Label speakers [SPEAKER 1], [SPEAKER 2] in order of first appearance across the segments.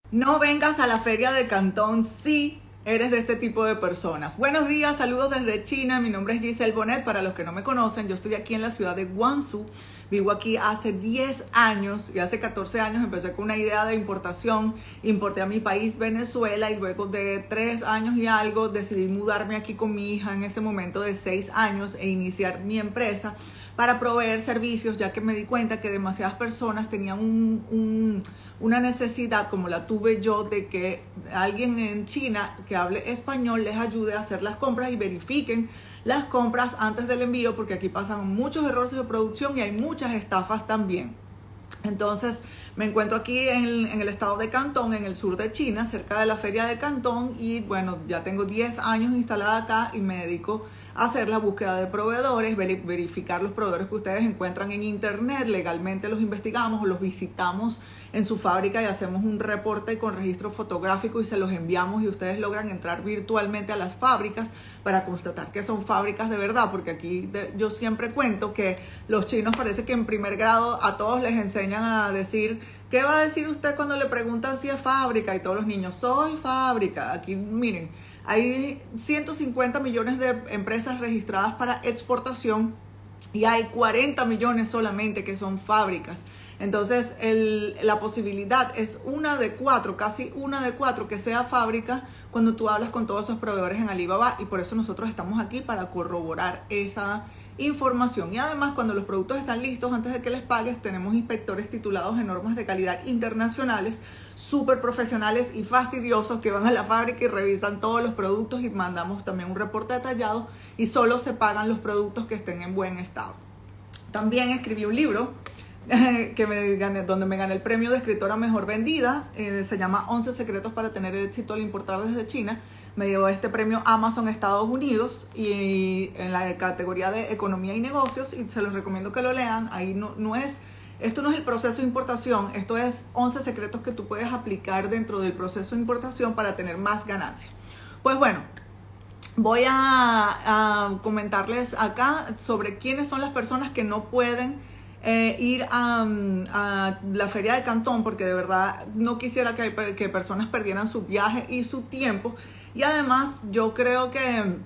[SPEAKER 1] No vengas a la feria de Cantón si eres de este tipo de personas. Buenos días, saludos desde China. Mi nombre es Giselle Bonet. Para los que no me conocen, yo estoy aquí en la ciudad de Guangzhou. Vivo aquí hace 10 años y hace 14 años empecé con una idea de importación. Importé a mi país, Venezuela, y luego de 3 años y algo decidí mudarme aquí con mi hija en ese momento de 6 años e iniciar mi empresa para proveer servicios, ya que me di cuenta que demasiadas personas tenían una necesidad, como la tuve yo, de que alguien en China que hable español les ayude a hacer las compras y verifiquen las compras antes del envío, porque aquí pasan muchos errores de producción y hay muchas estafas también. Entonces me encuentro aquí en el estado de Cantón, en el sur de China, cerca de la feria de Cantón, y bueno, ya tengo 10 años instalada acá y me dedico a hacer la búsqueda de proveedores, verificar los proveedores que ustedes encuentran en internet, legalmente los investigamos o los visitamos en su fábrica y hacemos un reporte con registro fotográfico y se los enviamos, y ustedes logran entrar virtualmente a las fábricas para constatar que son fábricas de verdad, porque aquí yo siempre cuento que los chinos parece que en primer grado a todos les enseñan a decir: ¿qué va a decir usted cuando le preguntan si es fábrica? Y todos los niños: soy fábrica. Aquí miren, hay 150 millones de empresas registradas para exportación y hay 40 millones solamente que son fábricas. Entonces la posibilidad es una de 4, casi una de 4 que sea fábrica cuando tú hablas con todos esos proveedores en Alibaba, y por eso nosotros estamos aquí para corroborar esa información. Y además, cuando los productos están listos, antes de que les pagues, tenemos inspectores titulados en normas de calidad internacionales, súper profesionales y fastidiosos, que van a la fábrica y revisan todos los productos, y mandamos también un reporte detallado, y solo se pagan los productos que estén en buen estado. También escribí un libro donde me gané el premio de escritora mejor vendida. Se llama 11 secretos para tener éxito al importar desde China. Me dio este premio Amazon Estados Unidos, y en la categoría de economía y negocios, y se los recomiendo que lo lean. Ahí esto no es el proceso de importación, esto es 11 secretos que tú puedes aplicar dentro del proceso de importación para tener más ganancias. Pues bueno, voy a comentarles acá sobre quiénes son las personas que no pueden ir a la feria de Cantón, porque de verdad no quisiera que personas perdieran su viaje y su tiempo. Y además yo creo que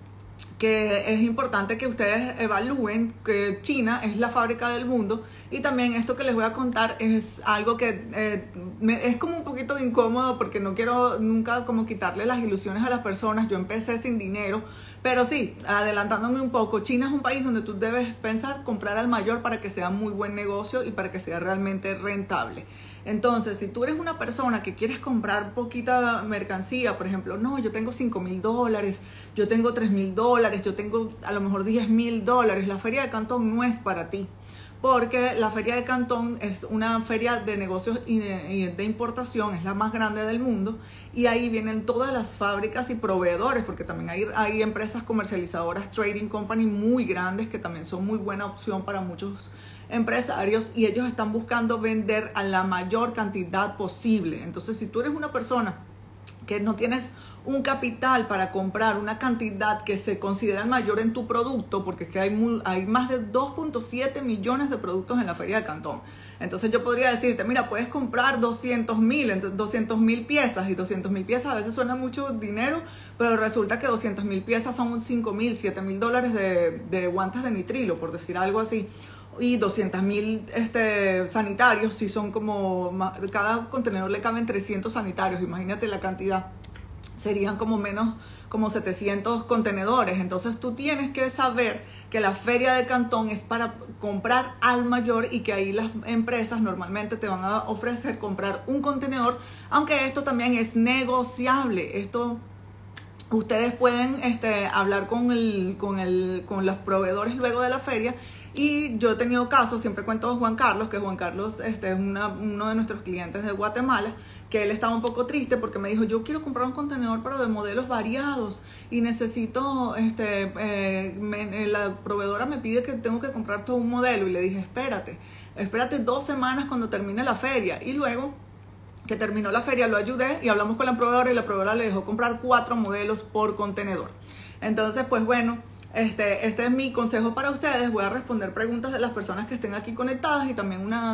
[SPEAKER 1] es importante que ustedes evalúen que China es la fábrica del mundo, y también esto que les voy a contar es algo que es como un poquito incómodo, porque no quiero nunca como quitarle las ilusiones a las personas. Yo empecé sin dinero, pero sí, adelantándome un poco, China es un país donde tú debes pensar comprar al mayor para que sea muy buen negocio y para que sea realmente rentable. Entonces, si tú eres una persona que quieres comprar poquita mercancía, por ejemplo, no, yo tengo $5,000, yo tengo $3,000, yo tengo a lo mejor $10,000, la feria de Cantón no es para ti, porque la feria de Cantón es una feria de negocios y de importación, es la más grande del mundo, y ahí vienen todas las fábricas y proveedores, porque también hay empresas comercializadoras, trading company muy grandes, que también son muy buena opción para muchos empresarios, y ellos están buscando vender a la mayor cantidad posible. Entonces, si tú eres una persona que no tienes un capital para comprar una cantidad que se considera mayor en tu producto, porque es que hay más de 2.7 millones de productos en la feria de Cantón. Entonces yo podría decirte: mira, puedes comprar 200,000 piezas, y 200,000 piezas a veces suena mucho dinero, pero resulta que 200,000 piezas son $5,000, $7,000 de guantes de nitrilo, por decir algo así. Y 200,000 sanitarios, si son cada contenedor le caben 300 sanitarios, imagínate la cantidad, serían como 700 contenedores. Entonces tú tienes que saber que la feria de Cantón es para comprar al mayor, y que ahí las empresas normalmente te van a ofrecer comprar un contenedor, aunque esto también es negociable. Esto ustedes pueden hablar con los proveedores luego de la feria. Y yo he tenido casos, siempre cuento a Juan Carlos, que Juan Carlos es uno de nuestros clientes de Guatemala, que él estaba un poco triste porque me dijo: yo quiero comprar un contenedor pero de modelos variados, y necesito, la proveedora me pide que tengo que comprar todo un modelo. Y le dije: espérate 2 semanas cuando termine la feria. Y luego que terminó la feria lo ayudé y hablamos con la proveedora, y la proveedora le dejó comprar 4 modelos por contenedor. Entonces, pues bueno, este es mi consejo para ustedes. Voy a responder preguntas de las personas que estén aquí conectadas, y también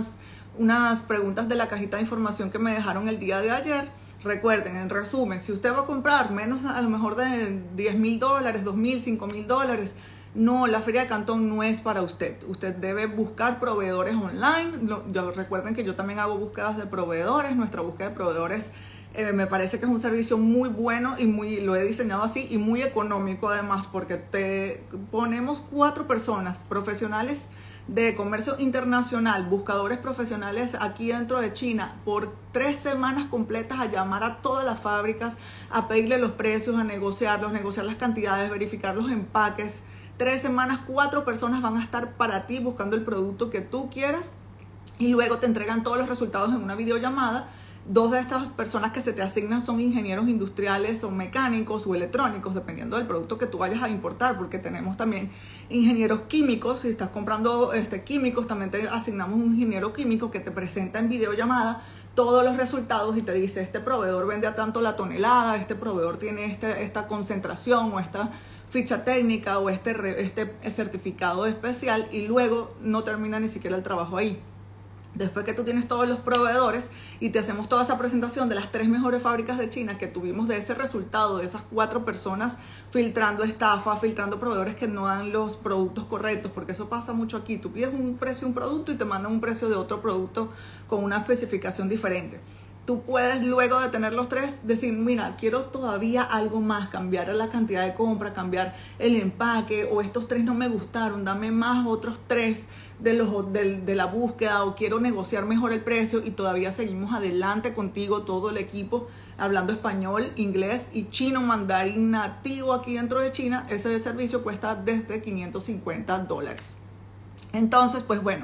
[SPEAKER 1] unas preguntas de la cajita de información que me dejaron el día de ayer. Recuerden, en resumen, si usted va a comprar menos a lo mejor de $10,000, $2,000, $5,000, no, la Feria de Cantón no es para usted. Usted debe buscar proveedores online. Recuerden que yo también hago búsquedas de proveedores. Nuestra búsqueda de proveedores me parece que es un servicio muy bueno y lo he diseñado así y muy económico además, porque te ponemos 4 personas profesionales de comercio internacional, buscadores profesionales aquí dentro de China, por 3 semanas completas a llamar a todas las fábricas, a pedirle los precios, a negociarlos, negociar las cantidades, verificar los empaques. 3 semanas, 4 personas van a estar para ti buscando el producto que tú quieras y luego te entregan todos los resultados en una videollamada. 2 de estas personas que se te asignan son ingenieros industriales o mecánicos o electrónicos, dependiendo del producto que tú vayas a importar, porque tenemos también ingenieros químicos. Si estás comprando químicos, también te asignamos un ingeniero químico que te presenta en videollamada todos los resultados y te dice: este proveedor vende a tanto la tonelada, este proveedor tiene esta concentración o esta ficha técnica o este certificado especial, y luego no termina ni siquiera el trabajo ahí. Después que tú tienes todos los proveedores y te hacemos toda esa presentación de las 3 mejores fábricas de China que tuvimos, de ese resultado, de esas 4 personas filtrando estafa, filtrando proveedores que no dan los productos correctos, porque eso pasa mucho aquí. Tú pides un precio de un producto y te mandan un precio de otro producto con una especificación diferente. Tú puedes, luego de tener los 3, decir: mira, quiero todavía algo más, cambiar la cantidad de compra, cambiar el empaque, o estos 3 no me gustaron, dame más otros 3 de la búsqueda, o quiero negociar mejor el precio, y todavía seguimos adelante contigo, todo el equipo, hablando español, inglés y chino mandarín nativo aquí dentro de China. Ese servicio cuesta desde $550. Entonces, pues bueno,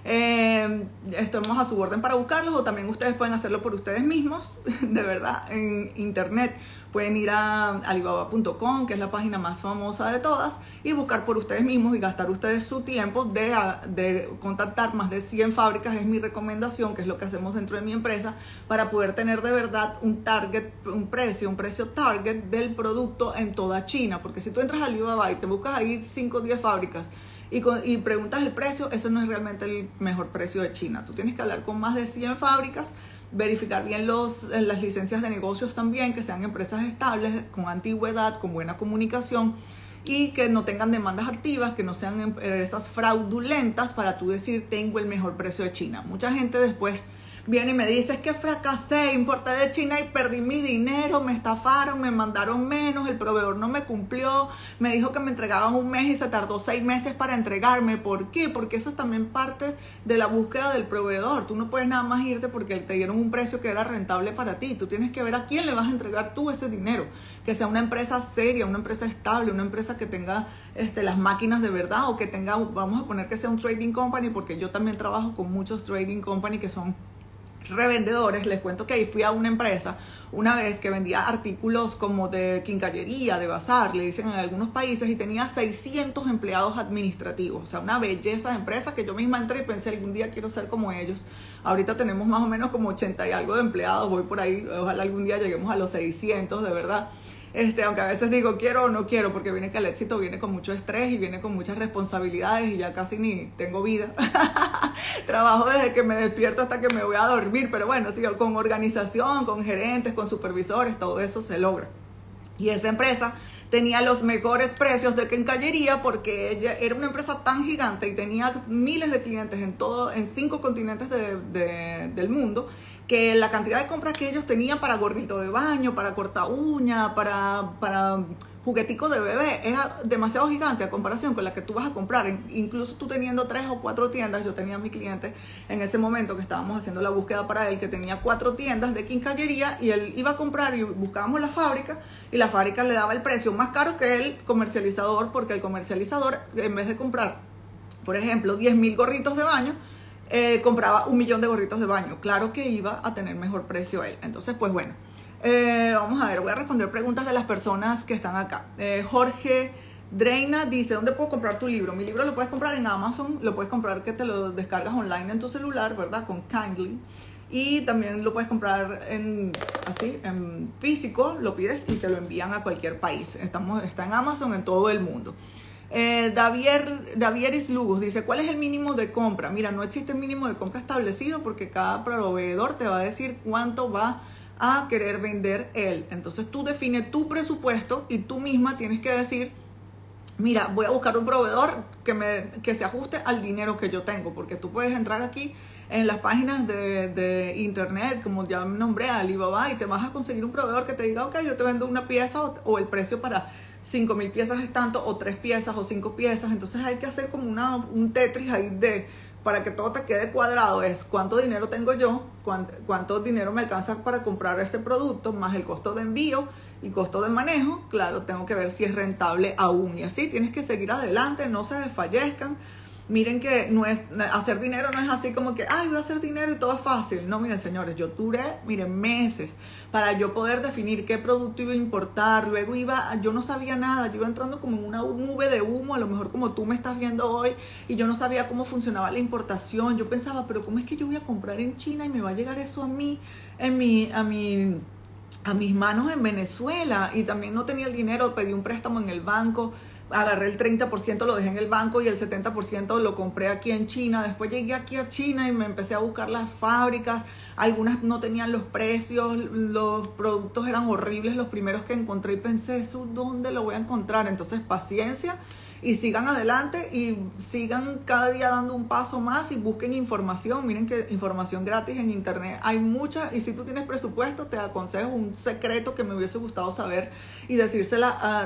[SPEAKER 1] estamos a su orden para buscarlos, o también ustedes pueden hacerlo por ustedes mismos, de verdad, en internet. Pueden ir a alibaba.com, que es la página más famosa de todas, y buscar por ustedes mismos y gastar ustedes su tiempo de contactar más de 100 fábricas. Es mi recomendación, que es lo que hacemos dentro de mi empresa, para poder tener de verdad un precio target del producto en toda China. Porque si tú entras a Alibaba y te buscas ahí 5 o 10 fábricas y preguntas el precio, eso no es realmente el mejor precio de China. Tú tienes que hablar con más de 100 fábricas, verificar bien las licencias de negocios también, que sean empresas estables, con antigüedad, con buena comunicación, y que no tengan demandas activas, que no sean empresas fraudulentas, para tú decir: tengo el mejor precio de China. Mucha gente después viene y me dice: es que fracasé, importé de China y perdí mi dinero, me estafaron, me mandaron menos, el proveedor no me cumplió, me dijo que me entregaban un mes y se tardó 6 meses para entregarme. ¿Por qué? Porque eso es también parte de la búsqueda del proveedor. Tú no puedes nada más irte porque te dieron un precio que era rentable para ti. Tú tienes que ver a quién le vas a entregar tú ese dinero, que sea una empresa seria, una empresa estable, una empresa que tenga las máquinas de verdad, o que tenga, vamos a poner que sea un trading company, porque yo también trabajo con muchos trading company que son revendedores. Les cuento que ahí fui a una empresa una vez que vendía artículos como de quincallería, de bazar, le dicen en algunos países, y tenía 600 empleados administrativos. O sea, una belleza de empresa que yo misma entré y pensé: algún día quiero ser como ellos. Ahorita tenemos más o menos como 80 y algo de empleados, voy por ahí, ojalá algún día lleguemos a los 600, de verdad. Aunque a veces digo quiero o no quiero, porque viene que el éxito viene con mucho estrés y viene con muchas responsabilidades, y ya casi ni tengo vida. Trabajo desde que me despierto hasta que me voy a dormir, pero bueno, sí, con organización, con gerentes, con supervisores, todo eso se logra. Y esa empresa tenía los mejores precios de quincallería, porque ella era una empresa tan gigante y tenía miles de clientes en 5 continentes del mundo, que la cantidad de compras que ellos tenían para gorrito de baño, para corta uña, para juguetico de bebé, era demasiado gigante a comparación con la que tú vas a comprar. Incluso tú teniendo 3 o 4 tiendas. Yo tenía a mi cliente en ese momento, que estábamos haciendo la búsqueda para él, que tenía 4 tiendas de quincallería, y él iba a comprar y buscábamos la fábrica, y la fábrica le daba el precio más caro que el comercializador, porque el comercializador, en vez de comprar, por ejemplo, 10,000 gorritos de baño, compraba 1,000,000 de gorritos de baño. Claro que iba a tener mejor precio él. Entonces, pues bueno, vamos a ver, voy a responder preguntas de las personas que están acá. Jorge Dreina dice: ¿dónde puedo comprar tu libro? Mi libro lo puedes comprar en Amazon, lo puedes comprar que te lo descargas online en tu celular, ¿verdad? Con Kindly. Y también lo puedes comprar en físico, lo pides y te lo envían a cualquier país. Está en Amazon en todo el mundo. Davieris Lugos dice, ¿cuál es el mínimo de compra? Mira, no existe mínimo de compra establecido porque cada proveedor te va a decir cuánto va a querer vender él. Entonces tú defines tu presupuesto y tú misma tienes que decir, mira, voy a buscar un proveedor que se ajuste al dinero que yo tengo, porque tú puedes entrar aquí en las páginas de internet, como ya nombré, Alibaba, y te vas a conseguir un proveedor que te diga, ok, yo te vendo una pieza o el precio para 5,000 piezas es tanto, o 3 piezas o 5 piezas. Entonces hay que hacer como un Tetris ahí para que todo te quede cuadrado. Es cuánto dinero tengo yo, cuánto dinero me alcanza para comprar ese producto, más el costo de envío y costo de manejo. Claro, tengo que ver si es rentable aún, y así tienes que seguir adelante, no se desfallezcan. Miren que hacer dinero no es así como que, ay, voy a hacer dinero y todo es fácil. No, miren, señores, yo duré, meses para yo poder definir qué producto iba a importar. Luego yo no sabía nada, yo iba entrando como en una nube de humo, a lo mejor como tú me estás viendo hoy, y yo no sabía cómo funcionaba la importación. Yo pensaba, pero ¿cómo es que yo voy a comprar en China y me va a llegar eso a mí, a mis manos en Venezuela? Y también no tenía el dinero, pedí un préstamo en el banco, agarré el 30%, lo dejé en el banco y el 70% lo compré aquí en China. Después llegué aquí a China y me empecé a buscar las fábricas. Algunas no tenían los precios, los productos eran horribles los primeros que encontré, y pensé, ¿eso dónde lo voy a encontrar? Entonces, paciencia, y sigan adelante y sigan cada día dando un paso más y busquen información. Miren que información gratis en internet hay mucha, y si tú tienes presupuesto, te aconsejo un secreto que me hubiese gustado saber y decírselo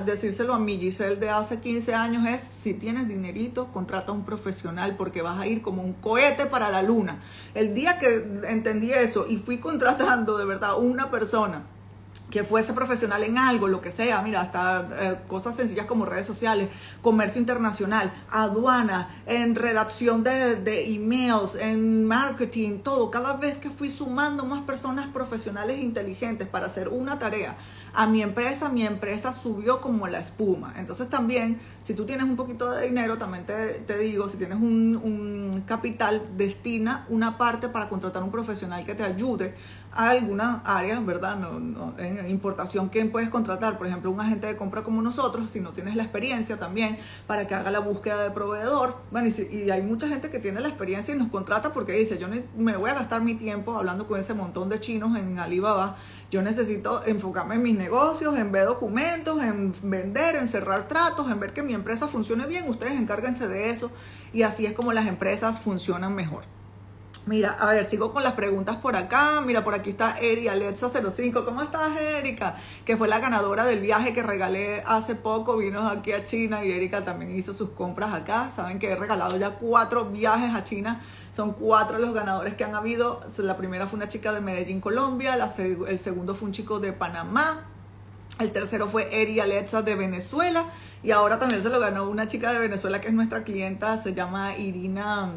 [SPEAKER 1] a mi Giselle de hace 15 años es, si tienes dinerito, contrata a un profesional, porque vas a ir como un cohete para la luna. El día que entendí eso y fui contratando de verdad una persona que fuese profesional en algo, lo que sea, mira, hasta cosas sencillas como redes sociales, comercio internacional, aduana, en redacción de emails, en marketing, todo. Cada vez que fui sumando más personas profesionales e inteligentes para hacer una tarea a mi empresa subió como la espuma. Entonces también, si tú tienes un poquito de dinero, también te digo, si tienes un capital, destina una parte para contratar un profesional que te ayude a algunas áreas, ¿verdad? En importación, ¿quién puedes contratar? Por ejemplo, un agente de compra como nosotros, si no tienes la experiencia también, para que haga la búsqueda de proveedor. Bueno, y hay mucha gente que tiene la experiencia y nos contrata porque dice, yo me voy a gastar mi tiempo hablando con ese montón de chinos en Alibaba. Yo necesito enfocarme en mis negocios, en ver documentos, en vender, en cerrar tratos, en ver que mi empresa funcione bien. Ustedes encárguense de eso, y así es como las empresas funcionan mejor. Mira, a ver, sigo con las preguntas por acá. Mira, por aquí está Eri Alexa05. ¿Cómo estás, Erika? Que fue la ganadora del viaje que regalé hace poco. Vino aquí a China y Erika también hizo sus compras acá. Saben que he regalado ya 4 viajes a China. Son 4 los ganadores que han habido. La primera fue una chica de Medellín, Colombia. El segundo fue un chico de Panamá. El tercero fue Eri Alexa de Venezuela. Y ahora también se lo ganó una chica de Venezuela que es nuestra clienta. Se llama Irina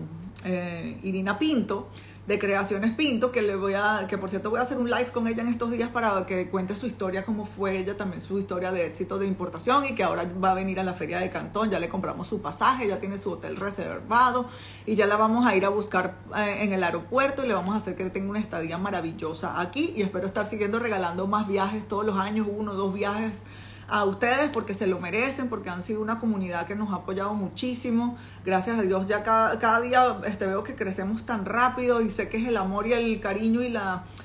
[SPEAKER 1] Pinto, de Creaciones Pinto, que por cierto voy a hacer un live con ella en estos días para que cuente su historia, cómo fue ella también, su historia de éxito de importación, y que ahora va a venir a la Feria de Cantón. Ya le compramos su pasaje, ya tiene su hotel reservado y ya la vamos a ir a buscar en el aeropuerto, y le vamos a hacer que tenga una estadía maravillosa aquí, y espero estar siguiendo regalando más viajes todos los años, 1 o 2 viajes a ustedes, porque se lo merecen, porque han sido una comunidad que nos ha apoyado muchísimo. Gracias a Dios ya cada día veo que crecemos tan rápido, y sé que es el amor y el cariño y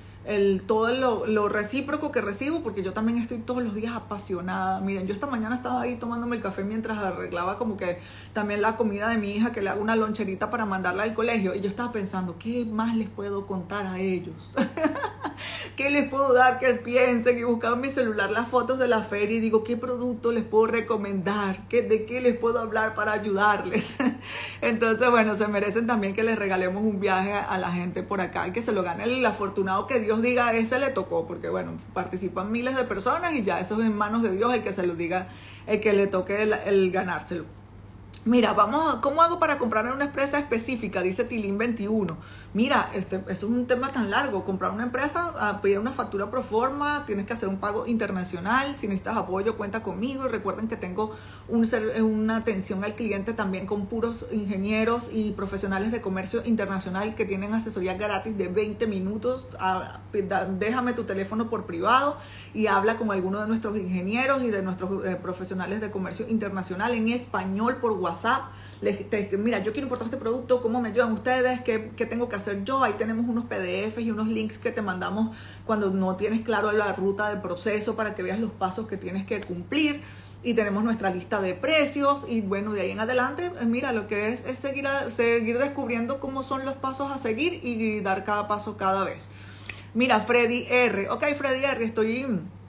[SPEAKER 1] todo lo recíproco que recibo, porque yo también estoy todos los días apasionada. Miren, yo esta mañana estaba ahí tomándome el café mientras arreglaba como que también la comida de mi hija, que le hago una loncherita para mandarla al colegio, y yo estaba pensando, ¿qué más les puedo contar a ellos? ¿Qué les puedo dar que piensen? Y buscaba en mi celular las fotos de la feria y digo, ¿qué producto les puedo recomendar? ¿De qué les puedo hablar para ayudarles? Entonces, bueno, se merecen también que les regalemos un viaje a la gente por acá, y que se lo gane el afortunado que Dios diga, ese le tocó, porque bueno, participan miles de personas y ya eso es en manos de Dios, el que se lo diga, el que le toque el ganárselo. Mira, ¿cómo hago para comprar en una empresa específica? Dice Tilín21. Mira, eso es un tema tan largo. Comprar una empresa, pedir una factura pro forma, tienes que hacer un pago internacional. Si necesitas apoyo, cuenta conmigo. Recuerden que tengo una atención al cliente también con puros ingenieros y profesionales de comercio internacional que tienen asesoría gratis de 20 minutos. Déjame tu teléfono por privado y habla con alguno de nuestros ingenieros y de nuestros profesionales de comercio internacional en español por WhatsApp. Mira, yo quiero importar este producto, ¿cómo me ayudan ustedes? ¿Qué tengo que hacer yo? Ahí tenemos unos PDFs y unos links que te mandamos cuando no tienes claro la ruta del proceso para que veas los pasos que tienes que cumplir. Y tenemos nuestra lista de precios y bueno, de ahí en adelante, mira, lo que es seguir descubriendo cómo son los pasos a seguir y dar cada paso cada vez. Mira, Freddy R. Ok, Freddy R, estoy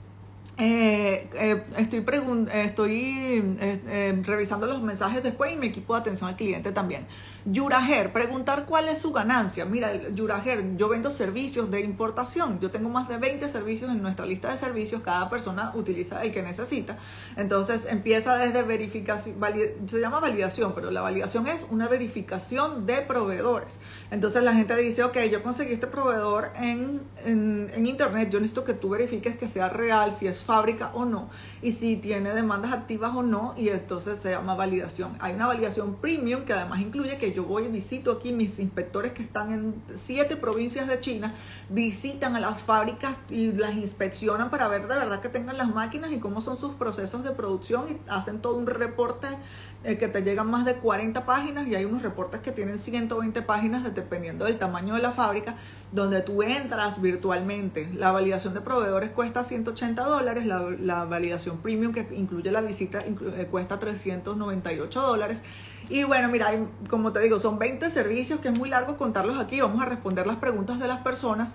[SPEAKER 1] revisando los mensajes después y mi equipo de atención al cliente también. Yurager, preguntar cuál es su ganancia. Mira, Yurager, yo vendo servicios de importación. Yo tengo más de 20 servicios en nuestra lista de servicios. Cada persona utiliza el que necesita. Entonces empieza desde verificación, se llama validación, pero la validación es una verificación de proveedores. Entonces la gente dice, ok, yo conseguí este proveedor en internet, yo necesito que tú verifiques que sea real, si es fábrica o no, y si tiene demandas activas o no, y entonces se llama validación. Hay una validación premium que además incluye que yo voy y visito aquí, mis inspectores que están en 7 provincias de China, visitan a las fábricas y las inspeccionan para ver de verdad que tengan las máquinas y cómo son sus procesos de producción y hacen todo un reporte que te llegan más de 40 páginas y hay unos reportes que tienen 120 páginas dependiendo del tamaño de la fábrica, donde tú entras virtualmente. La validación de proveedores cuesta $180, la validación premium que incluye la visita cuesta $398. Y bueno, mira, como te digo, son 20 servicios que es muy largo contarlos aquí. Vamos a responder las preguntas de las personas.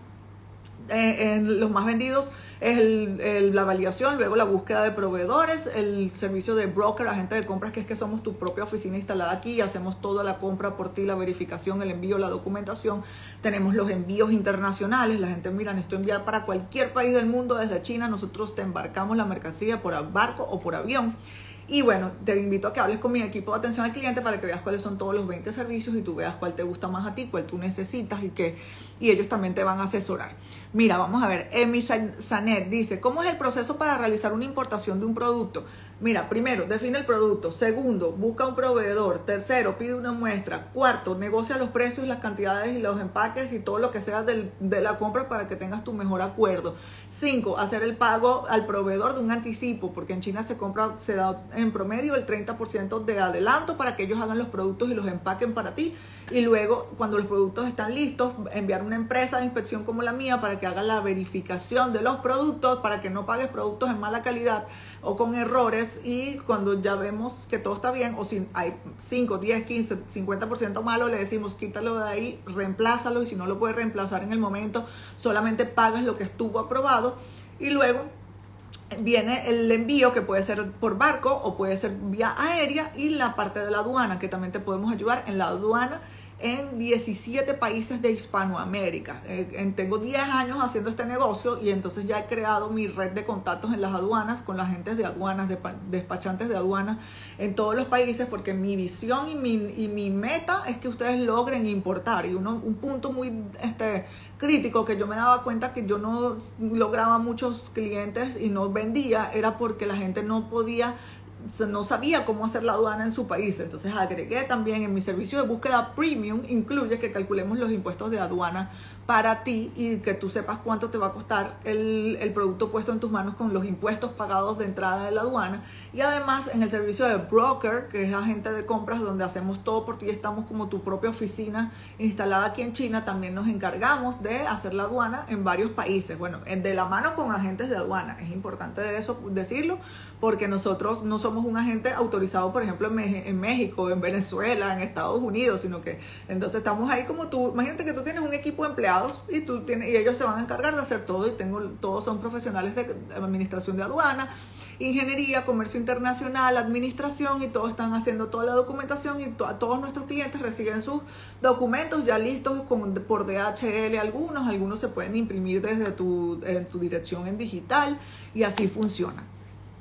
[SPEAKER 1] Los más vendidos es la validación, luego la búsqueda de proveedores, el servicio de broker, agente de compras, que es que somos tu propia oficina instalada aquí y hacemos toda la compra por ti, la verificación, el envío, la documentación. Tenemos los envíos internacionales, la gente, mira, necesito enviar para cualquier país del mundo desde China, nosotros te embarcamos la mercancía por barco o por avión. Y bueno, te invito a que hables con mi equipo de atención al cliente para que veas cuáles son todos los 20 servicios y tú veas cuál te gusta más a ti, cuál tú necesitas y ellos también te van a asesorar. Mira, vamos a ver, Emi Sanet dice, ¿cómo es el proceso para realizar una importación de un producto? Mira, primero, define el producto. Segundo, busca un proveedor. Tercero, pide una muestra. Cuarto, negocia los precios, las cantidades y los empaques y todo lo que sea de la compra para que tengas tu mejor acuerdo. 5, hacer el pago al proveedor de un anticipo, porque en China se da en promedio el 30% de adelanto para que ellos hagan los productos y los empaquen para ti. Y luego, cuando los productos están listos, enviar una empresa de inspección como la mía para que haga la verificación de los productos, para que no pagues productos en mala calidad o con errores, y cuando ya vemos que todo está bien, o si hay 5, 10, 15, 50% malo, le decimos quítalo de ahí, reemplázalo, y si no lo puedes reemplazar en el momento, solamente pagas lo que estuvo aprobado. Y luego viene el envío, que puede ser por barco o puede ser vía aérea, y la parte de la aduana, que también te podemos ayudar en la aduana en 17 países de Hispanoamérica. Tengo 10 años haciendo este negocio y entonces ya he creado mi red de contactos en las aduanas, con las agentes de aduanas, despachantes de aduanas en todos los países, porque mi visión y mi meta es que ustedes logren importar. Y un punto muy crítico que yo me daba cuenta que yo no lograba muchos clientes y no vendía, era porque la gente no sabía cómo hacer la aduana en su país. Entonces agregué también en mi servicio de búsqueda premium, incluye que calculemos los impuestos de aduana para ti y que tú sepas cuánto te va a costar el producto puesto en tus manos con los impuestos pagados de entrada de la aduana. Y además en el servicio de broker, que es agente de compras, donde hacemos todo por ti, estamos como tu propia oficina instalada aquí en China, también nos encargamos de hacer la aduana en varios países. Bueno, de la mano con agentes de aduana, es importante eso decirlo, porque nosotros no somos un agente autorizado, por ejemplo, en México, en Venezuela, en Estados Unidos, sino que entonces estamos ahí como tú. Imagínate que tú tienes un equipo de empleados y ellos se van a encargar de hacer todo, y todos son profesionales de administración de aduana, ingeniería, comercio internacional, administración, y todos están haciendo toda la documentación, y todos nuestros clientes reciben sus documentos ya listos por DHL. Algunos se pueden imprimir desde tu dirección en digital, y así funciona.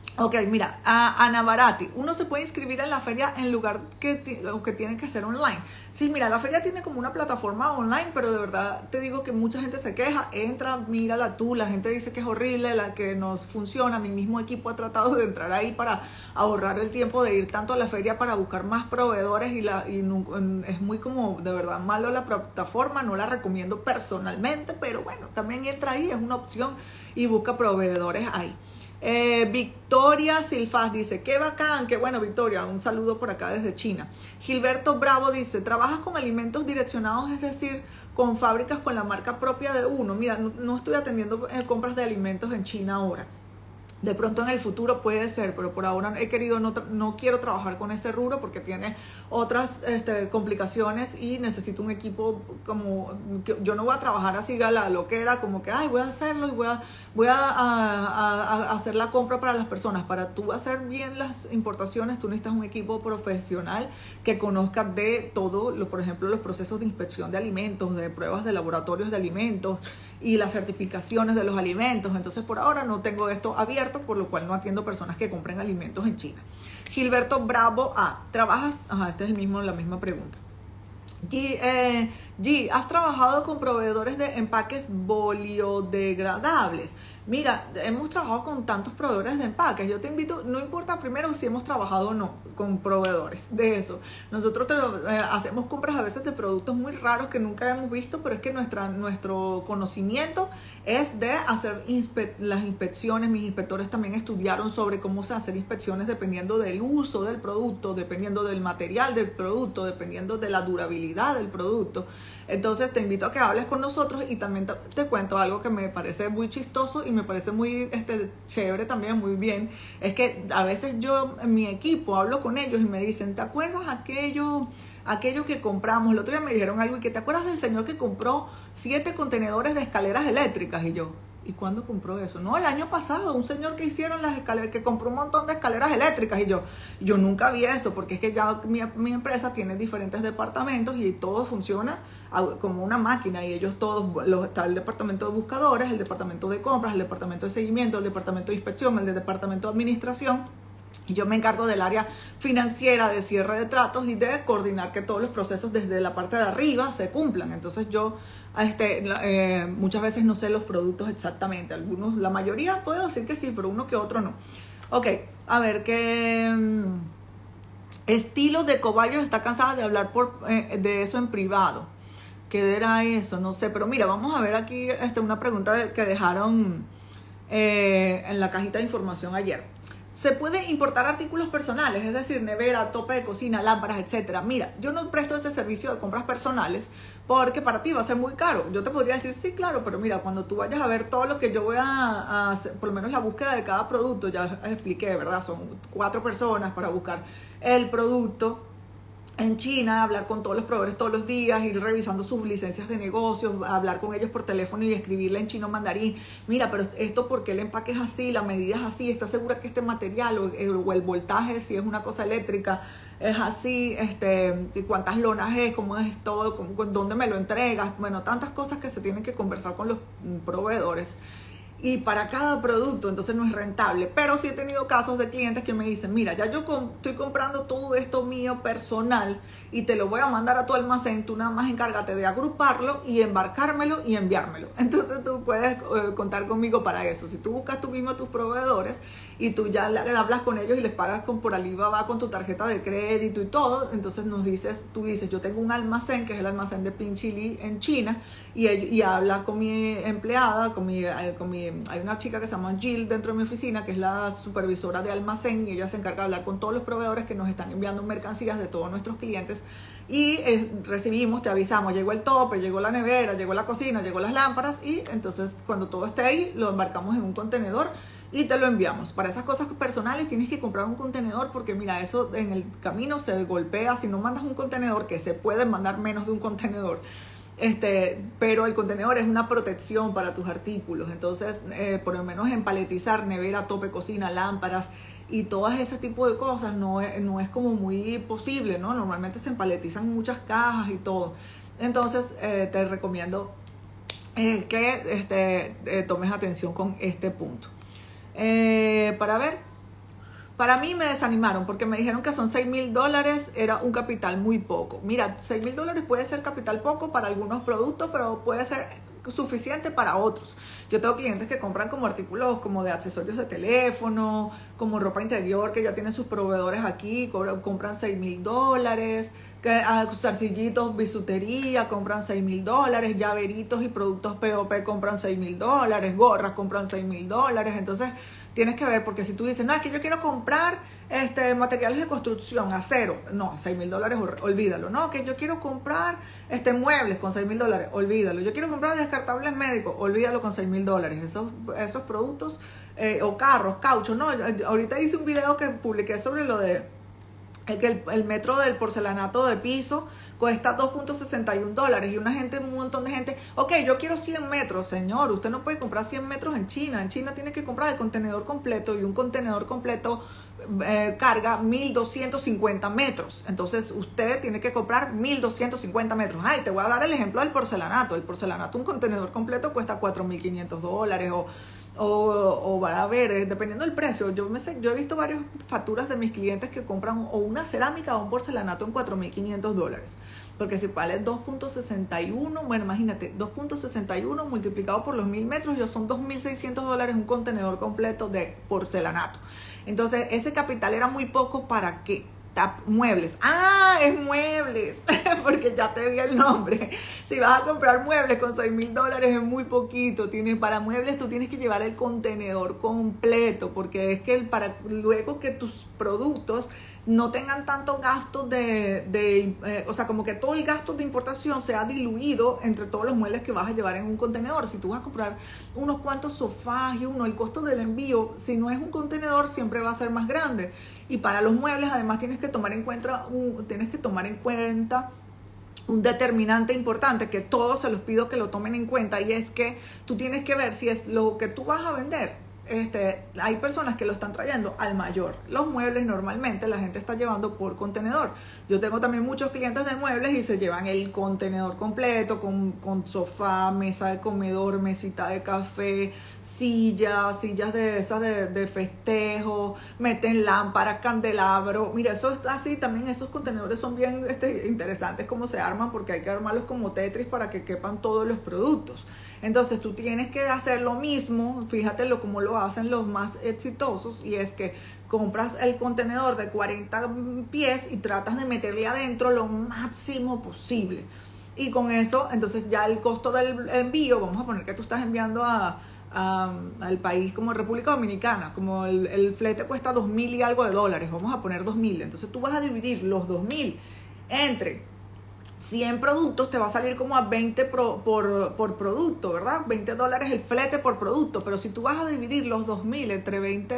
[SPEAKER 1] Ok, mira, a Ana Barati, uno se puede inscribir en la feria en lugar que tiene que ser online. Sí, mira, la feria tiene como una plataforma online, pero de verdad te digo que mucha gente se queja, entra, mírala tú, la gente dice que es horrible, la que nos funciona, mi mismo equipo ha tratado de entrar ahí para ahorrar el tiempo de ir tanto a la feria para buscar más proveedores es muy como de verdad malo la plataforma, no la recomiendo personalmente, pero bueno, también entra ahí, es una opción y busca proveedores ahí. Victoria Silfaz dice, qué bacán, qué bueno Victoria, un saludo por acá desde China. Gilberto Bravo dice, ¿trabajas con alimentos direccionados, es decir, con fábricas con la marca propia de uno? Mira, no estoy atendiendo compras de alimentos en China ahora. De pronto en el futuro puede ser, pero por ahora no quiero trabajar con ese rubro porque tiene otras complicaciones y necesito un equipo como, yo no voy a trabajar así a la loquera, como que, ay, voy a hacerlo y voy a hacer la compra para las personas. Para tú hacer bien las importaciones, tú necesitas un equipo profesional que conozca de todo, por ejemplo, los procesos de inspección de alimentos, de pruebas de laboratorios de alimentos y las certificaciones de los alimentos. Entonces por ahora no tengo esto abierto, por lo cual no atiendo personas que compren alimentos en China. Gilberto Bravo A, ¿trabajas? Esta es la misma pregunta. ¿Has trabajado con proveedores de empaques boliodegradables? Mira, hemos trabajado con tantos proveedores de empaques. Yo te invito, no importa primero si hemos trabajado o no con proveedores de eso. Nosotros hacemos compras a veces de productos muy raros que nunca hemos visto, pero es que nuestro conocimiento es de hacer las inspecciones. Mis inspectores también estudiaron sobre cómo se hacen inspecciones dependiendo del uso del producto, dependiendo del material del producto, dependiendo de la durabilidad del producto. Entonces te invito a que hables con nosotros y también te cuento algo que me parece muy chistoso y me parece muy chévere también, muy bien. Es que a veces yo en mi equipo hablo con ellos y me dicen, ¿te acuerdas aquello que compramos? El otro día me dijeron algo y que, ¿te acuerdas del señor que compró 7 contenedores de escaleras eléctricas? Y yo, ¿y cuándo compró eso? No, el año pasado, un señor que hicieron las escaleras, que compró un montón de escaleras eléctricas. Y yo nunca vi eso, porque es que ya mi empresa tiene diferentes departamentos y todo funciona como una máquina. Y ellos todos, está el departamento de buscadores, el departamento de compras, el departamento de seguimiento, el departamento de inspección, el departamento de administración. Y yo me encargo del área financiera, de cierre de tratos y de coordinar que todos los procesos desde la parte de arriba se cumplan. Entonces yo muchas veces no sé los productos exactamente. Algunos, la mayoría puedo decir que sí, pero uno que otro no. Ok, a ver, ¿qué estilo de Cobayos está cansada de hablar de eso en privado? ¿Qué era eso? No sé, pero mira, vamos a ver aquí una pregunta que dejaron en la cajita de información ayer. Se puede importar artículos personales, es decir, nevera, tope de cocina, lámparas, etcétera. Mira, yo no presto ese servicio de compras personales porque para ti va a ser muy caro. Yo te podría decir, sí, claro, pero mira, cuando tú vayas a ver todo lo que yo voy a hacer, por lo menos la búsqueda de cada producto, ya expliqué, ¿verdad? Son 4 personas para buscar el producto en China, hablar con todos los proveedores todos los días, ir revisando sus licencias de negocios, hablar con ellos por teléfono y escribirle en chino mandarín. Mira, pero esto, ¿por qué el empaque es así? La medida es así. ¿Estás segura que este material o el voltaje, si es una cosa eléctrica, es así? ¿Cuántas lonas es? ¿Cómo es todo? ¿Dónde me lo entregas? Bueno, tantas cosas que se tienen que conversar con los proveedores. Y para cada producto, entonces no es rentable. Pero sí he tenido casos de clientes que me dicen, mira, ya yo estoy comprando todo esto mío personal y te lo voy a mandar a tu almacén, tú nada más encárgate de agruparlo y embarcármelo y enviármelo. Entonces tú puedes contar conmigo para eso. Si tú buscas tú mismo a tus proveedores y tú ya hablas con ellos y les pagas por Alibaba con tu tarjeta de crédito y todo, entonces tú dices, yo tengo un almacén que es el almacén de Pinchili en China y habla con mi empleada, hay una chica que se llama Jill dentro de mi oficina, que es la supervisora de almacén, y ella se encarga de hablar con todos los proveedores que nos están enviando mercancías de todos nuestros clientes y recibimos, te avisamos, llegó el tope, llegó la nevera, llegó la cocina, llegó las lámparas y entonces cuando todo esté ahí lo embarcamos en un contenedor y te lo enviamos. Para esas cosas personales tienes que comprar un contenedor porque mira, eso en el camino se golpea. Si no mandas un contenedor, que se puede mandar menos de un contenedor, pero el contenedor es una protección para tus artículos. Entonces, por lo menos empaletizar nevera, tope, cocina, lámparas y todo ese tipo de cosas no es como muy posible, ¿no? Normalmente se empaletizan muchas cajas y todo. Entonces, te recomiendo que tomes atención con este punto. Para ver, para mí me desanimaron porque me dijeron que son $6,000, era un capital muy poco. Mira, $6,000 puede ser capital poco para algunos productos, pero puede ser suficiente para otros. Yo tengo clientes que compran como artículos como de accesorios de teléfono, como ropa interior que ya tienen sus proveedores aquí, compran $6,000, que zarcillitos, bisutería, compran $6,000, llaveritos y productos POP compran $6,000, gorras compran $6,000. Entonces tienes que ver, porque si tú dices, no, es que yo quiero comprar materiales de construcción, acero, no, $6,000, olvídalo. No, que yo quiero comprar muebles con $6,000, olvídalo. Yo quiero comprar descartables médicos, olvídalo con $6,000. Esos productos, o carros, caucho, no. Ahorita hice un video que publiqué sobre lo de que el metro del porcelanato de piso cuesta $2.61 y un montón de gente, ok, yo quiero 100 metros, señor, usted no puede comprar 100 metros en China tiene que comprar el contenedor completo y un contenedor completo carga 1,250 metros, entonces usted tiene que comprar 1,250 metros. Ay, te voy a dar el ejemplo del porcelanato, un contenedor completo cuesta $4,500 o van a ver, dependiendo del precio. Yo he visto varias facturas de mis clientes que compran o una cerámica o un porcelanato en $4,500. Porque si vale 2.61, bueno, imagínate, 2.61 multiplicado por los 1,000 metros, ya son $2,600 un contenedor completo de porcelanato. Entonces, ese capital era muy poco para qué. Muebles. Es muebles, porque ya te vi el nombre. Si vas a comprar muebles con $6,000 es muy poquito. Para muebles tú tienes que llevar el contenedor completo, porque es que para luego que tus productos no tengan tanto gasto o sea, como que todo el gasto de importación sea diluido entre todos los muebles que vas a llevar en un contenedor. Si tú vas a comprar unos cuantos sofás y el costo del envío, si no es un contenedor, siempre va a ser más grande. Y para los muebles, además, tienes que tomar en cuenta un determinante importante que todos se los pido que lo tomen en cuenta, y es que tú tienes que ver si es lo que tú vas a vender. Hay personas que lo están trayendo al mayor. Los muebles normalmente la gente está llevando por contenedor. Yo tengo también muchos clientes de muebles y se llevan el contenedor completo con sofá, mesa de comedor, mesita de café, sillas de esas de festejo, meten lámparas, candelabro. Mira, eso es así también. Esos contenedores son bien interesantes cómo se arman, porque hay que armarlos como Tetris para que quepan todos los productos. Entonces tú tienes que hacer lo mismo, fíjate cómo lo hacen los más exitosos, y es que compras el contenedor de 40 pies y tratas de meterle adentro lo máximo posible. Y con eso, entonces ya el costo del envío, vamos a poner que tú estás enviando al país como República Dominicana, como el flete cuesta $2,000 y algo, vamos a poner 2,000. Entonces tú vas a dividir los 2,000 entre 100 productos, te va a salir como a 20 por producto, ¿verdad? $20 el flete por producto. Pero si tú vas a dividir los 2,000 entre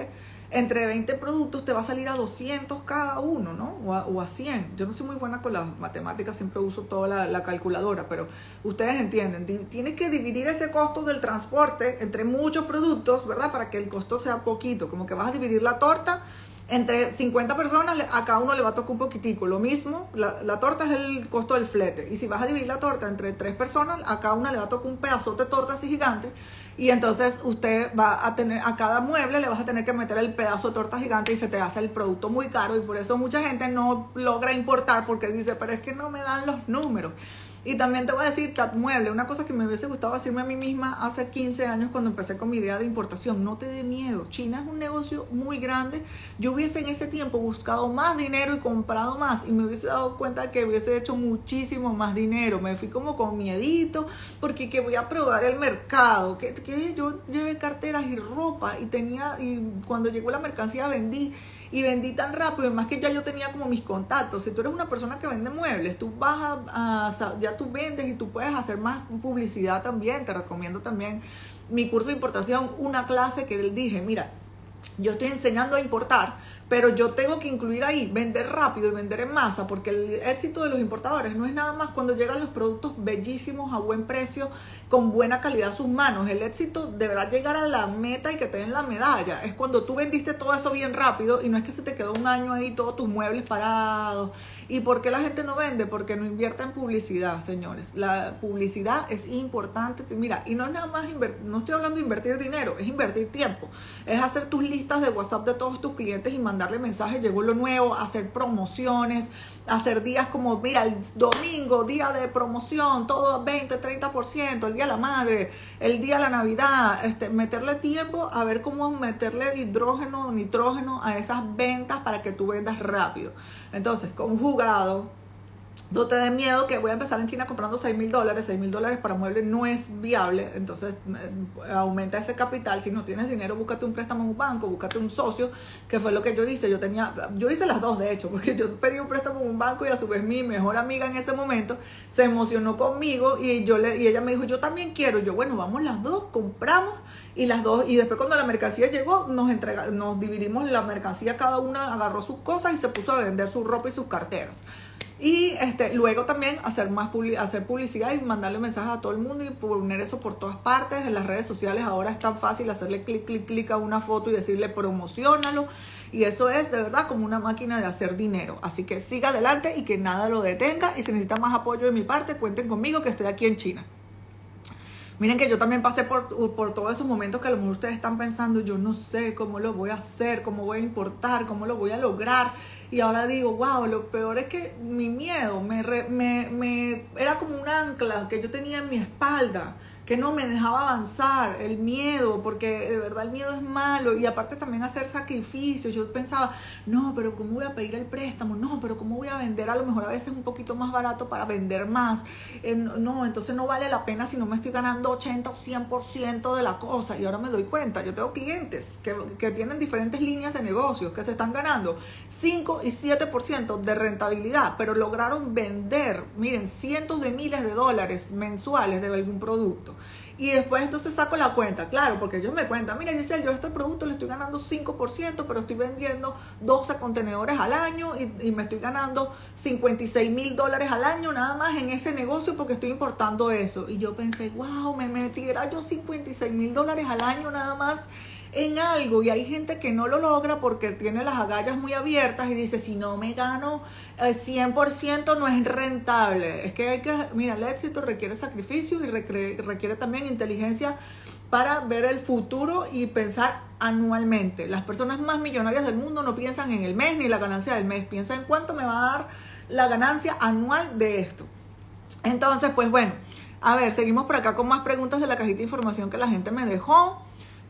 [SPEAKER 1] 20 productos, te va a salir a 200 cada uno, ¿no? O a 100. Yo no soy muy buena con las matemáticas, siempre uso toda la calculadora, pero ustedes entienden. Tienes que dividir ese costo del transporte entre muchos productos, ¿verdad? Para que el costo sea poquito. Como que vas a dividir la torta entre 50 personas, a cada uno le va a tocar un poquitico. Lo mismo, la torta es el costo del flete. Y si vas a dividir la torta entre 3 personas, a cada una le va a tocar un pedazote de torta así gigante. Y entonces usted va a tener, a cada mueble le vas a tener que meter el pedazo de torta gigante y se te hace el producto muy caro. Y por eso mucha gente no logra importar, porque dice, pero es que no me dan los números. Y también te voy a decir, Mueble, una cosa que me hubiese gustado decirme a mí misma hace 15 años cuando empecé con mi idea de importación: no te dé miedo, China es un negocio muy grande. Yo hubiese en ese tiempo buscado más dinero y comprado más, y me hubiese dado cuenta que hubiese hecho muchísimo más dinero. Me fui como con miedito, porque que voy a probar el mercado, que yo llevé carteras y ropa y cuando llegó la mercancía vendí tan rápido, más que ya yo tenía como mis contactos. Si tú eres una persona que vende muebles, tú vas ya tú vendes y tú puedes hacer más publicidad también. Te recomiendo también mi curso de importación, una clase que él dije, mira, yo estoy enseñando a importar, pero yo tengo que incluir ahí vender rápido y vender en masa, porque el éxito de los importadores no es nada más cuando llegan los productos bellísimos a buen precio, con buena calidad a sus manos. El éxito deberá llegar a la meta y que te den la medalla. Es cuando tú vendiste todo eso bien rápido, y no es que se te quedó un año ahí todos tus muebles parados. ¿Y por qué la gente no vende? Porque no invierte en publicidad, señores. La publicidad es importante. Mira, y no es nada más no estoy hablando de invertir dinero, es invertir tiempo. Es hacer tus listas de WhatsApp de todos tus clientes y mandarle mensajes, llegó lo nuevo, hacer promociones, hacer días como, mira, el domingo, día de promoción, todo 20, 30%, el día de la madre, el día de la Navidad, meterle tiempo a ver cómo meterle hidrógeno, nitrógeno a esas ventas para que tú vendas rápido. Entonces, conjugado, no te dé miedo que voy a empezar en China comprando $6,000. $6,000 para muebles no es viable. Entonces aumenta ese capital. Si no tienes dinero, búscate un préstamo en un banco, búscate un socio, que fue lo que yo hice. Yo hice las dos, de hecho, porque yo pedí un préstamo en un banco y a su vez mi mejor amiga en ese momento se emocionó conmigo y ella me dijo, yo también quiero. Yo, bueno, vamos las dos, compramos y las dos, y después cuando la mercancía llegó, nos dividimos la mercancía, cada una agarró sus cosas y se puso a vender su ropa y sus carteras. Y luego también hacer publicidad y mandarle mensajes a todo el mundo y poner eso por todas partes. En las redes sociales ahora es tan fácil hacerle clic a una foto y decirle promocionalo. Y eso es de verdad como una máquina de hacer dinero. Así que siga adelante y que nada lo detenga. Y si necesita más apoyo de mi parte, cuenten conmigo que estoy aquí en China. Miren que yo también pasé por todos esos momentos que a lo mejor ustedes están pensando, yo no sé cómo lo voy a hacer, cómo voy a importar, cómo lo voy a lograr. Y ahora digo, wow, lo peor es que mi miedo era como un ancla que yo tenía en mi espalda, que no me dejaba avanzar, el miedo, porque de verdad el miedo es malo. Y aparte también hacer sacrificios. Yo pensaba, no, pero ¿cómo voy a pedir el préstamo? No, pero ¿cómo voy a vender a lo mejor a veces un poquito más barato para vender más? No, entonces no vale la pena si no me estoy ganando 80 o 100% de la cosa. Y ahora me doy cuenta, yo tengo clientes que tienen diferentes líneas de negocios, que se están ganando 5 y 7% de rentabilidad, pero lograron vender, miren, cientos de miles de dólares mensuales de algún producto. Y después entonces saco la cuenta, claro, porque ellos me cuentan, mira Giselle, yo a este producto le estoy ganando 5%, pero estoy vendiendo 12 contenedores al año y me estoy ganando $56,000 al año nada más en ese negocio porque estoy importando eso. Y yo pensé, wow, me metiera yo $56,000 al año nada más en algo. Y hay gente que no lo logra porque tiene las agallas muy abiertas y dice, si no me gano 100% no es rentable. Es que mira, el éxito requiere sacrificios y requiere también inteligencia para ver el futuro y pensar anualmente. Las personas más millonarias del mundo no piensan en el mes ni la ganancia del mes, piensan en cuánto me va a dar la ganancia anual de esto. Entonces, pues bueno, a ver, seguimos por acá con más preguntas de la cajita de información que la gente me dejó.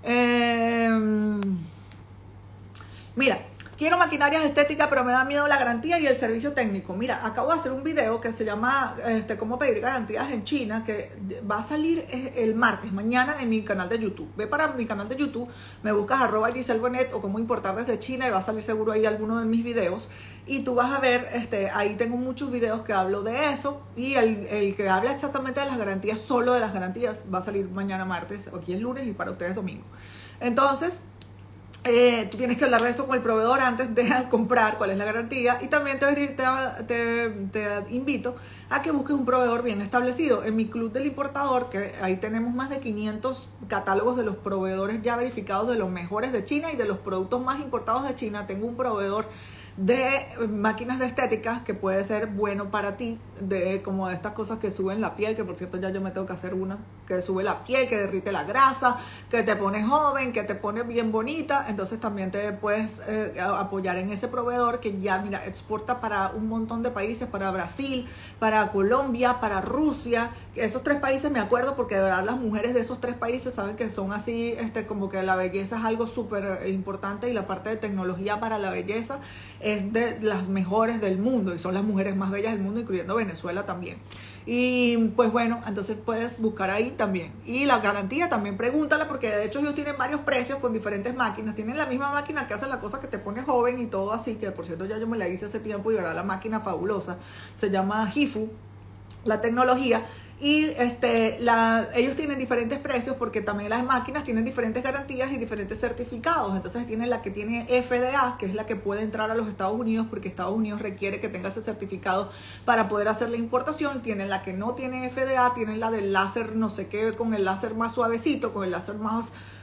[SPEAKER 1] Mira, quiero maquinarias estéticas, pero me da miedo la garantía y el servicio técnico. Mira, acabo de hacer un video que se llama cómo pedir garantías en China, que va a salir el martes, mañana, en mi canal de YouTube. Ve para mi canal de YouTube, me buscas @Giselle Bonet o cómo importar desde China y va a salir seguro ahí alguno de mis videos. Y tú vas a ver, ahí tengo muchos videos que hablo de eso, y el que habla exactamente de las garantías, solo de las garantías, va a salir mañana martes, aquí es lunes y para ustedes domingo. Entonces, tú tienes que hablar de eso con el proveedor antes de comprar cuál es la garantía, y también te invito a que busques un proveedor bien establecido. En mi club del importador, que ahí tenemos más de 500 catálogos de los proveedores ya verificados, de los mejores de China y de los productos más importados de China. Tengo un proveedor de máquinas de estética que puede ser bueno para ti, como de estas cosas que suben la piel, que por cierto ya yo me tengo que hacer una, que sube la piel, que derrite la grasa, que te pone joven, que te pone bien bonita. Entonces también te puedes apoyar en ese proveedor que ya, mira, exporta para un montón de países, para Brasil, para Colombia, para Rusia. Esos 3 países me acuerdo porque de verdad las mujeres de esos 3 países saben que son así, como que la belleza es algo súper importante, y la parte de tecnología para la belleza es de las mejores del mundo, y son las mujeres más bellas del mundo, incluyendo Venezuela también. Y pues bueno, entonces puedes buscar ahí también. Y la garantía también pregúntala, porque de hecho ellos tienen varios precios con diferentes máquinas. Tienen la misma máquina que hace la cosa que te pone joven y todo así, que por cierto ya yo me la hice hace tiempo y verdad la máquina fabulosa. Se llama HIFU, la tecnología. Y ellos tienen diferentes precios porque también las máquinas tienen diferentes garantías y diferentes certificados. Entonces tienen la que tiene FDA, que es la que puede entrar a los Estados Unidos, porque Estados Unidos requiere que tenga ese certificado para poder hacer la importación. Tienen la que no tiene FDA, tienen la del láser no sé qué, con el láser más suavecito, con el láser más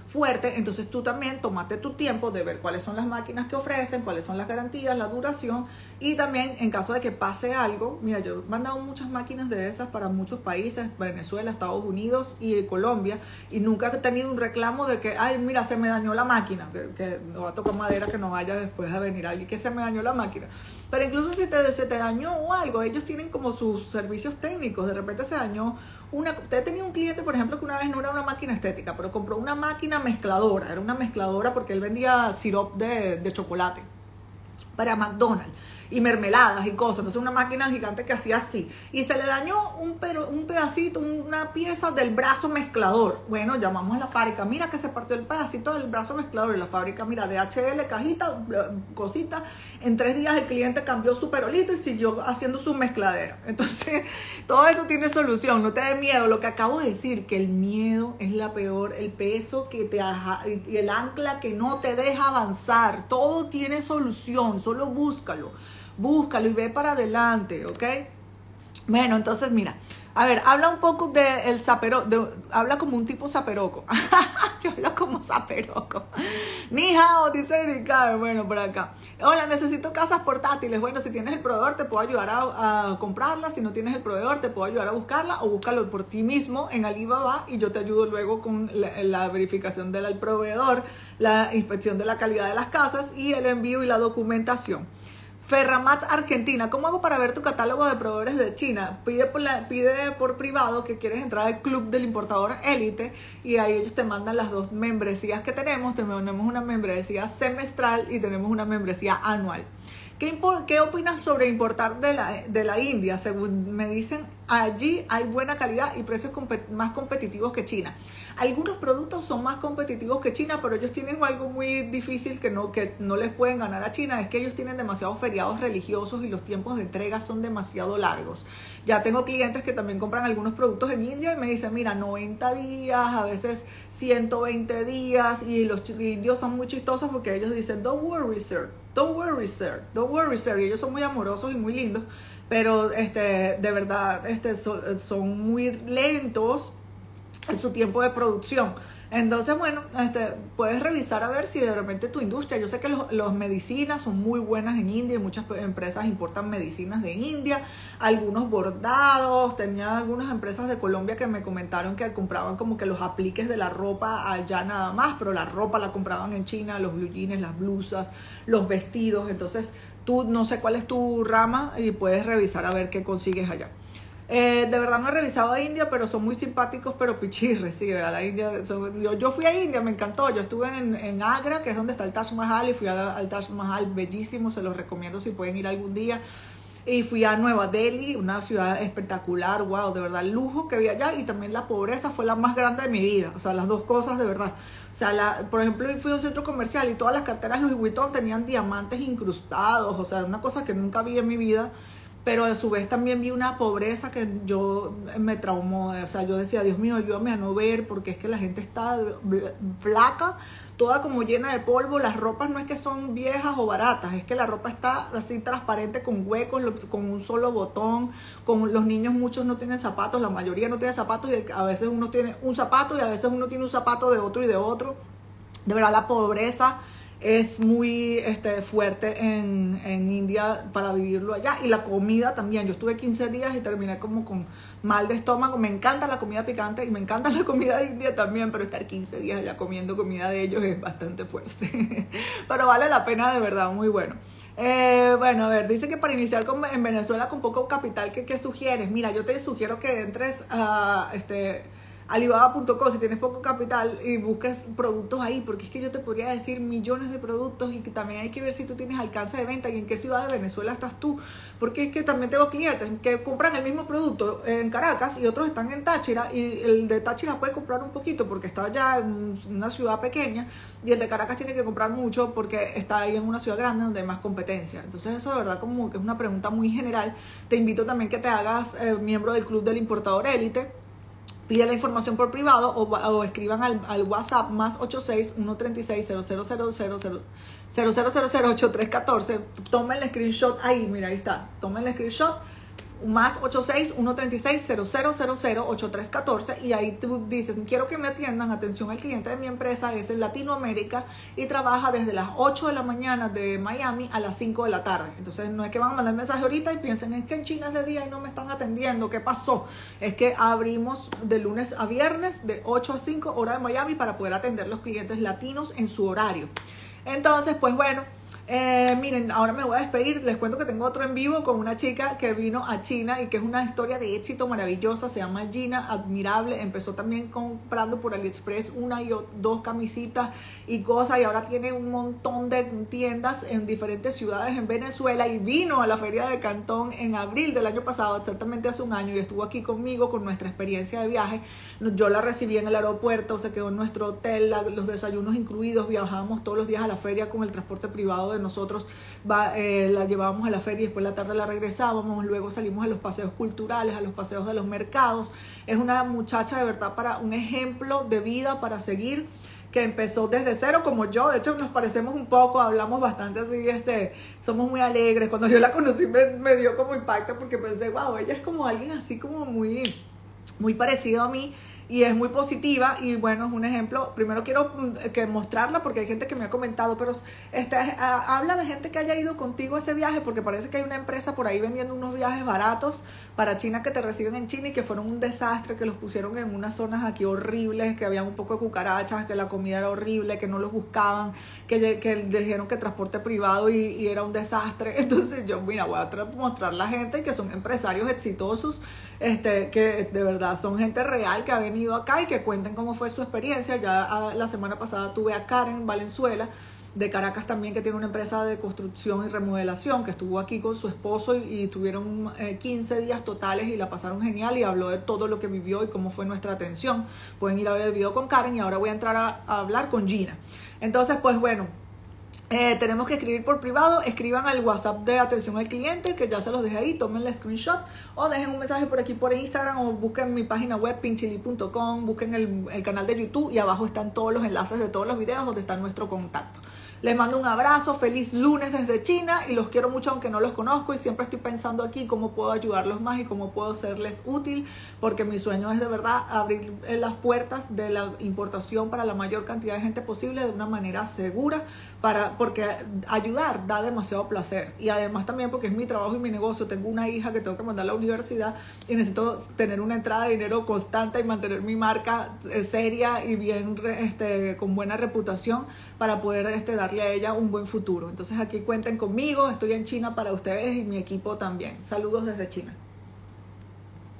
[SPEAKER 1] fuerte, entonces tú también tómate tu tiempo de ver cuáles son las máquinas que ofrecen, cuáles son las garantías, la duración, y también en caso de que pase algo, mira, yo he mandado muchas máquinas de esas para muchos países, Venezuela, Estados Unidos y Colombia, y nunca he tenido un reclamo de que, ay, mira, se me dañó la máquina, que no va a tocar madera, que no vaya después a venir alguien que se me dañó la máquina. Pero incluso si se te dañó o algo, ellos tienen como sus servicios técnicos, de repente se dañó usted tenía un cliente, por ejemplo, que una vez no era una máquina estética, pero compró una máquina mezcladora, era una mezcladora porque él vendía sirope de chocolate para McDonald's y mermeladas y cosas, entonces una máquina gigante que hacía así, y se le dañó un pedacito, una pieza del brazo mezclador. Bueno, llamamos a la fábrica, mira que se partió el pedacito del brazo mezclador, y la fábrica, mira, DHL, cajita, cosita, en 3 días el cliente cambió su perolito y siguió haciendo su mezcladera. Entonces, todo eso tiene solución, no te dé miedo. Lo que acabo de decir, que el miedo es la peor, el peso que y el ancla que no te deja avanzar. Todo tiene solución, solo búscalo y ve para adelante, ¿ok? Bueno, entonces mira, a ver, habla un poco del zaperoco, habla como un tipo zaperoco. Yo hablo como zaperoco. Ni hao, dice Ricardo. Bueno, por acá. Hola, necesito casas portátiles. Bueno, si tienes el proveedor te puedo ayudar a comprarla. Si no tienes el proveedor te puedo ayudar a buscarla, o búscalo por ti mismo en Alibaba y yo te ayudo luego con la verificación del proveedor, la inspección de la calidad de las casas y el envío y la documentación. Ferramats Argentina, ¿cómo hago para ver tu catálogo de proveedores de China? Pide por privado que quieres entrar al club del importador élite, y ahí ellos te mandan las 2 membresías que tenemos. Tenemos una membresía semestral y tenemos una membresía anual. ¿Qué opinas sobre importar de la India? Según me dicen, allí hay buena calidad y precios más competitivos que China. Algunos productos son más competitivos que China, pero ellos tienen algo muy difícil que no les pueden ganar a China, es que ellos tienen demasiados feriados religiosos y los tiempos de entrega son demasiado largos. Ya tengo clientes que también compran algunos productos en India y me dicen, mira, 90 días, a veces 120 días, y los indios son muy chistosos porque ellos dicen, don't worry, sir, don't worry, sir, don't worry, sir, y ellos son muy amorosos y muy lindos, pero de verdad son muy lentos en su tiempo de producción. Entonces, bueno, puedes revisar a ver si de repente tu industria, yo sé que las medicinas son muy buenas en India, y muchas empresas importan medicinas de India, algunos bordados, tenía algunas empresas de Colombia que me comentaron que compraban como que los apliques de la ropa allá nada más, pero la ropa la compraban en China, los blue jeans, las blusas, los vestidos. Entonces tú no sé cuál es tu rama y puedes revisar a ver qué consigues allá. De verdad no he revisado a India, pero son muy simpáticos, pero pichirres, sí, ¿verdad? La India, yo fui a India, me encantó. Yo estuve en Agra, que es donde está el Taj Mahal, y fui al Taj Mahal, bellísimo, se los recomiendo si pueden ir algún día. Y fui a Nueva Delhi, una ciudad espectacular, wow, de verdad, el lujo que vi allá, y también la pobreza fue la más grande de mi vida, o sea, las dos cosas de verdad. O sea, por ejemplo, fui a un centro comercial y todas las carteras Louis Vuitton tenían diamantes incrustados, o sea, una cosa que nunca vi en mi vida. Pero a su vez también vi una pobreza que yo me traumó. O sea, yo decía, Dios mío, ayúdame a no ver, porque es que la gente está flaca, toda como llena de polvo. Las ropas no es que son viejas o baratas, es que la ropa está así transparente, con huecos, con un solo botón. Con los niños, muchos no tienen zapatos, la mayoría no tiene zapatos, y a veces uno tiene un zapato y a veces uno tiene un zapato de otro y de otro. De verdad, la pobreza es muy fuerte en India para vivirlo allá. Y la comida también. Yo estuve 15 días y terminé como con mal de estómago. Me encanta la comida picante y me encanta la comida de India también, pero estar 15 días allá comiendo comida de ellos es bastante fuerte. Pero vale la pena, de verdad, muy bueno. Bueno, a ver, dice que para iniciar en Venezuela con poco capital, ¿qué sugieres? Mira, yo te sugiero que entres a Alibaba.com si tienes poco capital y busques productos ahí, porque es que yo te podría decir millones de productos, y que también hay que ver si tú tienes alcance de venta y en qué ciudad de Venezuela estás tú, porque es que también tengo clientes que compran el mismo producto en Caracas y otros están en Táchira, y el de Táchira puede comprar un poquito porque está allá en una ciudad pequeña, y el de Caracas tiene que comprar mucho porque está ahí en una ciudad grande donde hay más competencia. Entonces eso de verdad como que es una pregunta muy general. Te invito también que te hagas miembro del Club del Importador Élite. Pide la información por privado o escriban al WhatsApp más 86-136-0000-8314. Tomen el screenshot ahí, mira, ahí está. Tomen el screenshot, más 86-136-0000-8314 y ahí tú dices, quiero que me atiendan, atención al cliente de mi empresa es en Latinoamérica y trabaja desde las 8 de la mañana de Miami a las 5 de la tarde. Entonces no es que van a mandar mensaje ahorita y piensen, es que en China es de día y no me están atendiendo, ¿qué pasó? Es que abrimos de lunes a viernes de 8 a 5 hora de Miami para poder atender los clientes latinos en su horario. Entonces, pues bueno, miren, ahora me voy a despedir. Les cuento que tengo otro en vivo con una chica que vino a China y que es una historia de éxito maravillosa. Se llama Gina, admirable. Empezó también comprando por AliExpress una y dos camisitas y cosas y ahora tiene un montón de tiendas en diferentes ciudades en Venezuela y vino a la Feria de Cantón en abril del año pasado, exactamente hace un año, y estuvo aquí conmigo con nuestra experiencia de viaje. Yo la recibí en el aeropuerto, se quedó en nuestro hotel, los desayunos incluidos, viajábamos todos los días a la feria con el transporte privado de nosotros, la llevábamos a la feria y después la tarde la regresábamos, luego salimos a los paseos culturales, a los paseos de los mercados. Es una muchacha de verdad para un ejemplo de vida para seguir, que empezó desde cero como yo. De hecho nos parecemos un poco, hablamos bastante así, somos muy alegres. Cuando yo la conocí me dio como impacto porque pensé, wow, ella es como alguien así como muy parecido a mí y es muy positiva y bueno, es un ejemplo. Primero quiero mostrarla porque hay gente que me ha comentado, pero habla de gente que haya ido contigo a ese viaje, porque parece que hay una empresa por ahí vendiendo unos viajes baratos para China que te reciben en China y que fueron un desastre, que los pusieron en unas zonas aquí horribles, que había un poco de cucarachas, que la comida era horrible, que no los buscaban, que dijeron que transporte privado y era un desastre. Entonces yo, mira, voy a mostrar la gente que son empresarios exitosos, que de verdad son gente real que ha venido acá y que cuenten cómo fue su experiencia. Ya la semana pasada tuve a Karen Valenzuela de Caracas también, que tiene una empresa de construcción y remodelación, que estuvo aquí con su esposo y tuvieron 15 días totales y la pasaron genial y habló de todo lo que vivió y cómo fue nuestra atención. Pueden ir a ver el video con Karen y ahora voy a entrar a hablar con Gina. Entonces, pues bueno, tenemos que escribir por privado. Escriban al WhatsApp de atención al cliente, que ya se los dejé ahí, tomen el screenshot o dejen un mensaje por aquí por Instagram o busquen mi página web pinchili.com, busquen el canal de YouTube y abajo están todos los enlaces de todos los videos donde está nuestro contacto. Les mando un abrazo, feliz lunes desde China y los quiero mucho aunque no los conozco y siempre estoy pensando aquí cómo puedo ayudarlos más y cómo puedo serles útil, porque mi sueño es de verdad abrir las puertas de la importación para la mayor cantidad de gente posible de una manera segura, porque ayudar da demasiado placer y además también porque es mi trabajo y mi negocio. Tengo una hija que tengo que mandar a la universidad y necesito tener una entrada de dinero constante y mantener mi marca seria y bien con buena reputación para poder darle a ella un buen futuro. Entonces aquí cuenten conmigo, estoy en China para ustedes y mi equipo también. Saludos desde China.